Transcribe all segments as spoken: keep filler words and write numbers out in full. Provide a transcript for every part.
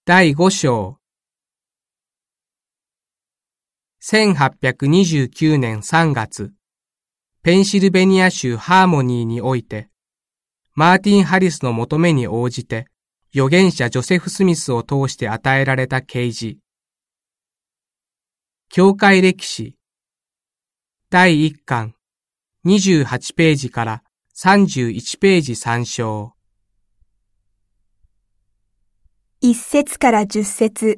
だいご章。せんはっぴゃくにじゅうきゅうねんさんがつ、ペンシルベニア州ハーモニーにおいて、マーティン・ハリスの求めに応じて、預言者ジョセフ・スミスを通して与えられた啓示。教会歴史。だいいっかん、にじゅうはちページからさんじゅういちページ参照。 一節から十節。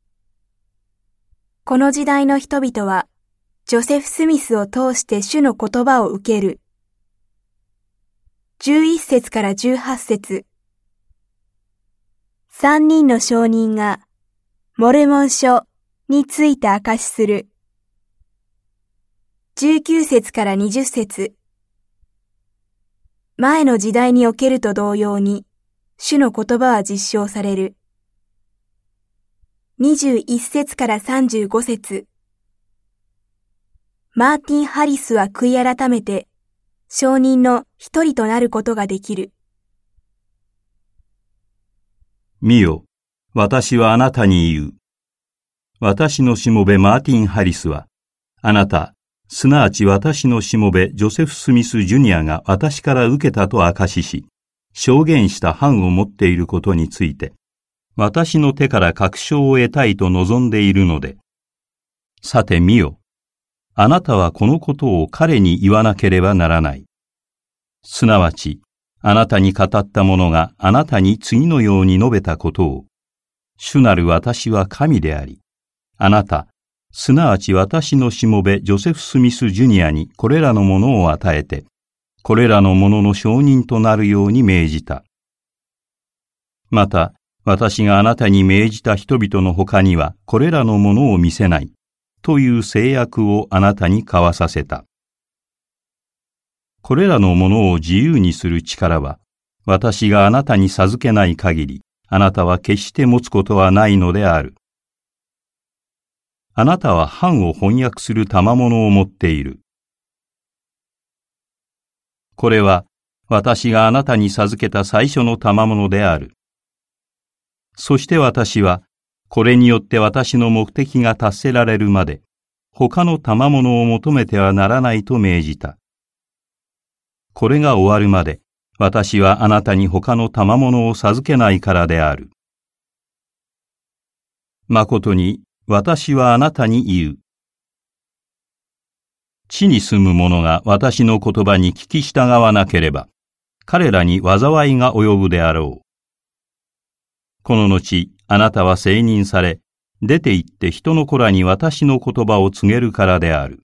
この時代の人々は、ジョセフ・スミスを通して主の言葉を受ける。十一節から十八節。三人の証人が、モルモン書について証しする。十九節から二十節。前の時代におけると同様に、主の言葉は実証される。二十一節から三十五節。マーティン・ハリスは悔い改めて、証人の一人となることができる。 見よ、私はあなたに言う。私のしもべマーティン・ハリスは、あなた、すなわち私のしもべジョセフ・スミス・ジュニアが私から受けたと証しし、証言した版を持っていることについて、私の手から確証を得たいと望んでいるので、さて見よ、あなたはこのことを彼に言わなければならない。すなわち、あなたに語った者があなたに次のように述べたことを、主なる私は神であり、あなた、すなわち私のしもべジョセフ・スミス・ジュニアにこれらのものを与えて、これらのものの証人となるように命じた。また、私があなたに命じた人々の他にはこれらのものを見せない、という誓約をあなたに交わさせた。これらのものを自由にする力は、私があなたに授けない限り、あなたは決して持つことはないのである。あなたは版を翻訳する賜物を持っている。これは、私があなたに授けた最初の賜物である。そして私は、これによって私の目的が達せられるまで、他の賜物を求めてはならないと命じた。これが終わるまで、私はあなたに他の賜物を授けないからである。まことに、私はあなたに言う。地に住む者が私の言葉に聞き従わなければ、彼らに災いが及ぶであろう。この後、あなたは承認され、出て行って人の子らに私の言葉を告げるからである。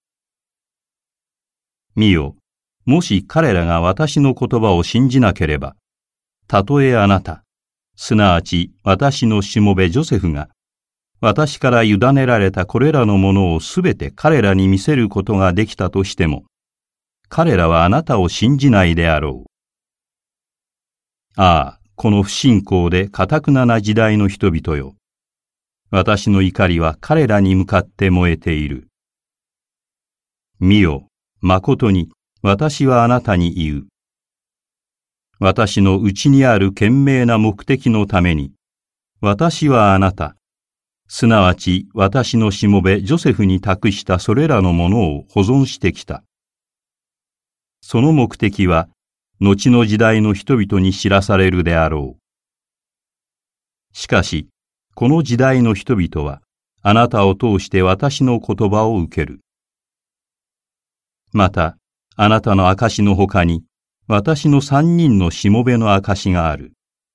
見よ、もし彼らが私の言葉を信じなければ、たとえあなた、すなわち私のしもべジョセフが、私から委ねられたこれらのものをすべて彼らに見せることができたとしても、彼らはあなたを信じないであろう。ああ、この不信仰で堅なな時代の人々よ。私の怒りは彼らに向かって燃えている。見よ、まことに私はあなたに言う。私の内にある賢明な目的のために、私はあなた、すなわち私のしもべジョセフに託したそれらのものを保存してきた。その目的は、後の時代の人々に知らされるであろう。しかし、この時代の人々は、あなたを通して私の言葉を受ける。また、あなたの証のほかに、私の三人のしもべの証がある。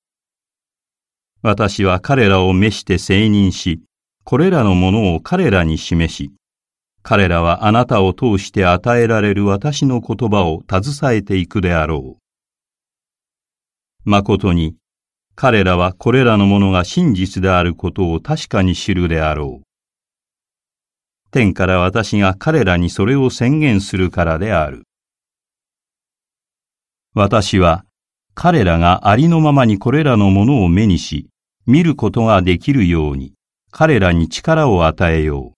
私は彼らを召して承認し、これらのものを彼らに示し、彼らはあなたを通して与えられる私の言葉を携えていくであろう。まことに、彼らはこれらのものが真実であることを確かに知るであろう。天から私が彼らにそれを宣言するからである。私は、彼らがありのままにこれらのものを目にし、見ることができるように、彼らに力を与えよう。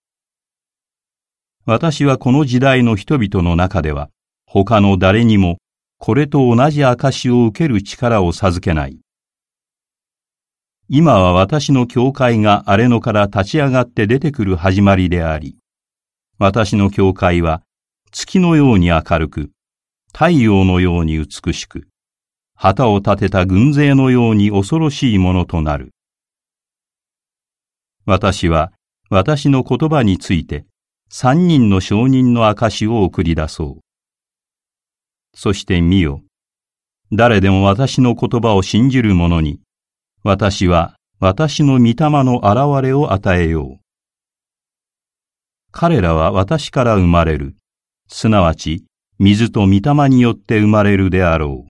私はこの時代の人々の中では、他の誰にも、これと同じ証を受ける力を授けない。 今は私の教会が荒れ野から立ち上がって出てくる始まりであり、私の教会は月のように明るく、太陽のように美しく、旗を立てた軍勢のように恐ろしいものとなる。私は私の言葉について三人の証人の証を送り出そう。そして見よ、誰でも私の言葉を信じる者に、私は私の御霊の現れを与えよう。彼らは私から生まれる、すなわち水と御霊によって生まれるであろう。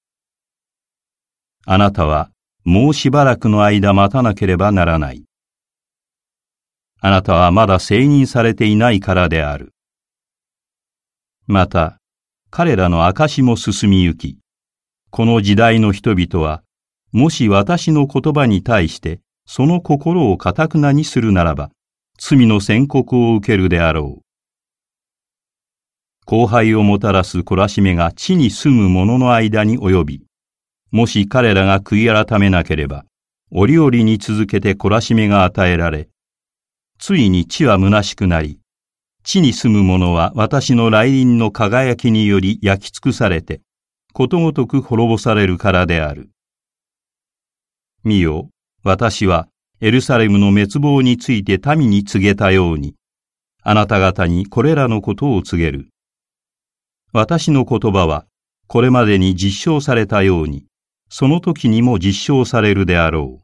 あなたはもうしばらくの間待たなければならない。あなたはまだ成人されていないからである。また、彼らの証も進みゆき、この時代の人々は、もし私の言葉に対してその心を堅くなにするならば、罪の宣告を受けるであろう。荒廃をもたらす懲らしめが地に住む者の間に及び、もし彼らが悔い改めなければ、折々に続けて懲らしめが与えられ、ついに地は虚しくなり、地に住む者は私の来臨の輝きにより焼き尽くされて、ことごとく滅ぼされるからである。見よ、私はエルサレムの滅亡について民に告げたように、あなた方にこれらのことを告げる。私の言葉はこれまでに実証されたように、その時にも実証されるであろう。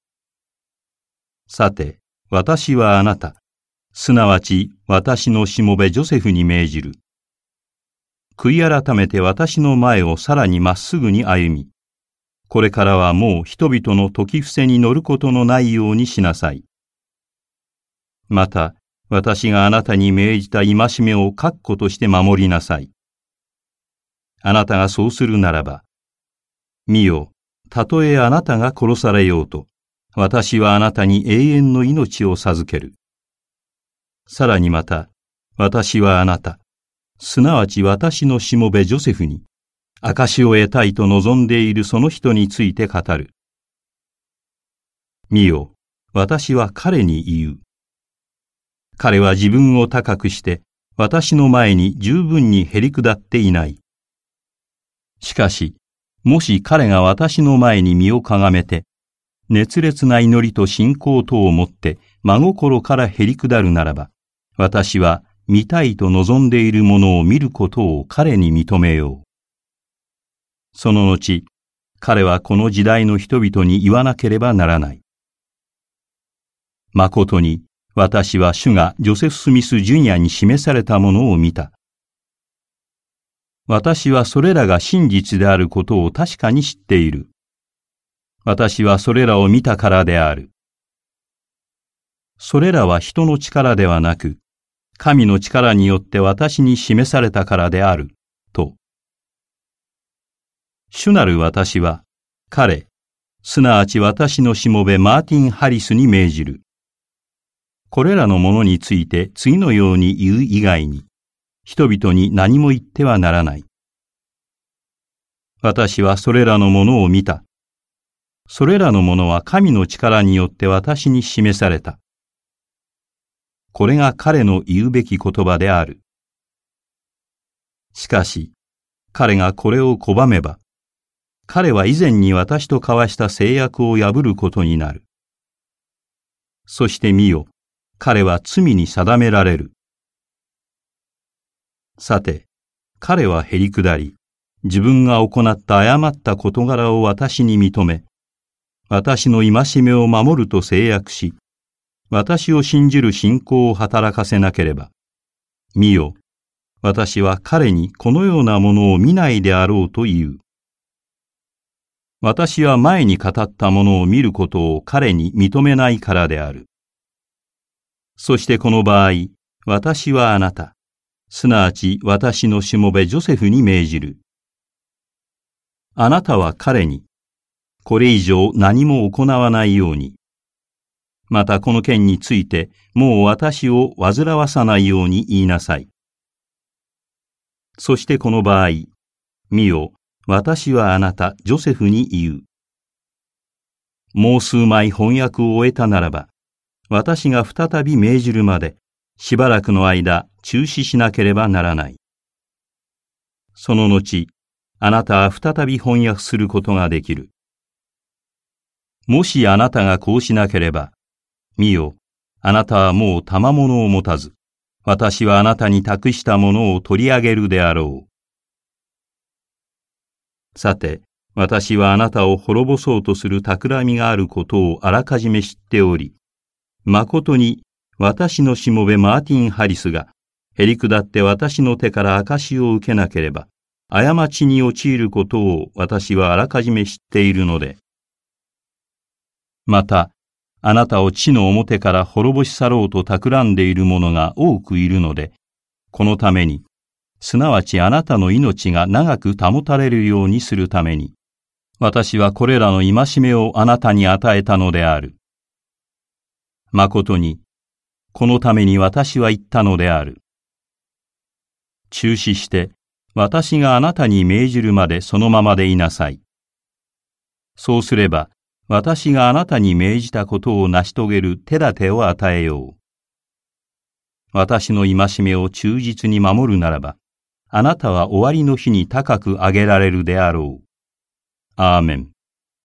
さて、私はあなた、すなわち私のしもべジョセフに命じる。悔い改めて私の前をさらにまっすぐに歩み、これからはもう人々の説き伏せに乗ることのないようにしなさい。また、私があなたに命じた戒めを確固として守りなさい。あなたがそうするならば、見よ、たとえあなたが殺されようと、私はあなたに永遠の命を授ける。さらにまた、私はあなた、すなわち私のしもべジョセフに、証を得たいと望んでいるその人について語る。見よ、私は彼に言う。彼は自分を高くして、私の前に十分にへり下っていない。しかし、もし彼が私の前に身をかがめて、熱烈な祈りと信仰とをもって真心からへり下るならば、私は見たいと望んでいるものを見ることを彼に認めよう。その後、彼はこの時代の人々に言わなければならない。誠に、私は主がジョセフ・スミス・ジュニアに示されたものを見た。私はそれらが真実であることを確かに知っている。私はそれらを見たからである。それらは人の力ではなく、神の力によって私に示されたからである、と。主なる私は、彼、すなわち私のしもべマーティン・ハリスに命じる。これらのものについて次のように言う以外に、人々に何も言ってはならない。私はそれらのものを見た。それらのものは神の力によって私に示された。これが彼の言うべき言葉である。しかし、彼がこれを拒めば、彼は以前に私と交わした誓約を破ることになる。そして見よ、彼は罪に定められる。さて、彼はへり下り、自分が行った誤った事柄を私に認め、私の戒めを守ると誓約し、私を信じる信仰を働かせなければ、見よ、私は彼にこのようなものを見ないであろうと言う。私は前に語ったものを見ることを彼に認めないからである。そしてこの場合、私はあなた、すなわち私のしもべジョセフに命じる。あなたは彼に、これ以上何も行わないように、またこの件についてもう私を煩わさないように言いなさい。そしてこの場合、見よ、私はあなた、ジョセフに言う。 もう数枚翻訳を終えたならば、私が再び命じるまで、しばらくの間中止しなければならない。その後、あなたは再び翻訳することができる。もしあなたがこうしなければ、見よ、あなたはもう賜物を持たず、私はあなたに託したものを取り上げるであろう。さて、私はあなたを滅ぼそうとする企みがあることをあらかじめ知っており、誠に私のしもべマーティン・ハリスが、へり下って私の手から証を受けなければ、過ちに陥ることを私はあらかじめ知っているので、また、あなたを地の表から滅ぼし去ろうと企んでいる者が多くいるので、このために、すなわちあなたの命が長く保たれるようにするために、私はこれらの戒めをあなたに与えたのである。誠に、このために私は言ったのである。中止して、私があなたに命じるまでそのままでいなさい。そうすれば、私があなたに命じたことを成し遂げる手立てを与えよう。私の戒めを忠実に守るならば、あなたは終わりの日に高く上げられるであろう。アーメン。